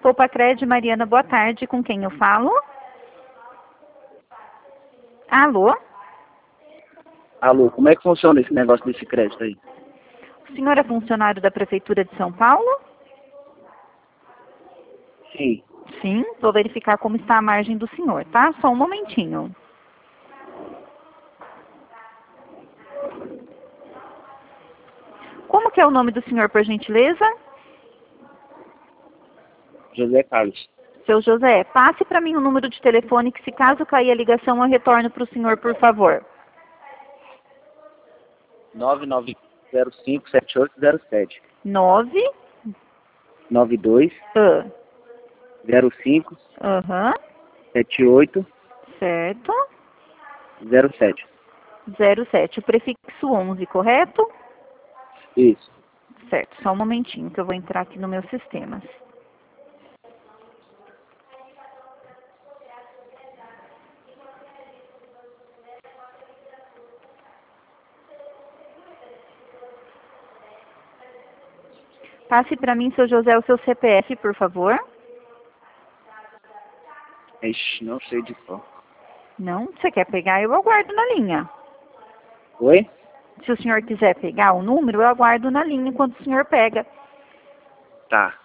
Poupa-Cred, Mariana, boa tarde. Com quem eu falo? Alô? Alô, como é que funciona esse negócio desse crédito aí? O senhor é funcionário da Prefeitura de São Paulo? Sim. Sim, vou verificar como está a margem do senhor, tá? Só um momentinho. Como que é o nome do senhor, por gentileza? José Carlos. Seu José, passe para mim o número de telefone que, se caso cair a ligação, eu retorno para o senhor, por favor. 99057807. 9. 92 Ah. 05 Aham. 78 Certo. 07. 07. O prefixo 11, correto? Isso. Certo. Só um momentinho que eu vou entrar aqui no meu sistema. Passe para mim, seu José, o seu CPF, por favor. Ixi, não sei de qual. Não? Você quer pegar? Eu aguardo na linha. Oi? Se o senhor quiser pegar o número, eu aguardo na linha enquanto o senhor pega. Tá.